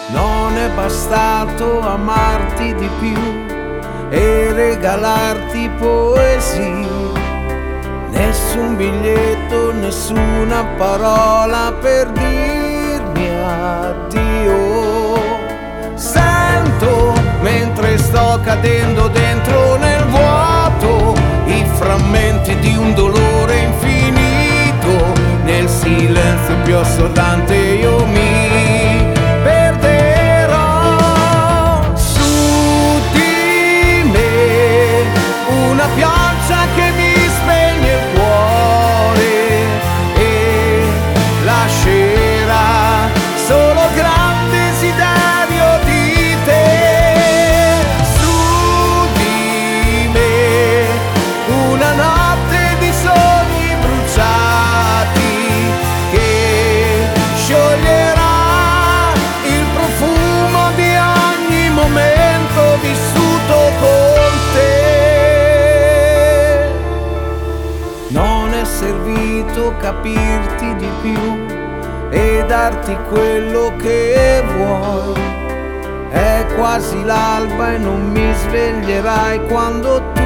Non è bastato amarti di più e regalarti poesie. Nessun biglietto, nessuna parola per dirmi addio. Sento mentre sto cadendo dentro nel vuoto i frammenti di un dolore infinito. Nel silenzio più assordante io mi perderò. Su di me una pioggia che mi spegne il cuore e lascerà solo gran desiderio di te. Su di me una notte di sogni bruciati che scioglierà il profumo di ogni momento vissuto con te. Non è servito capirti di più e darti quello che vuoi. È quasi l'alba e non mi sveglierai quando tu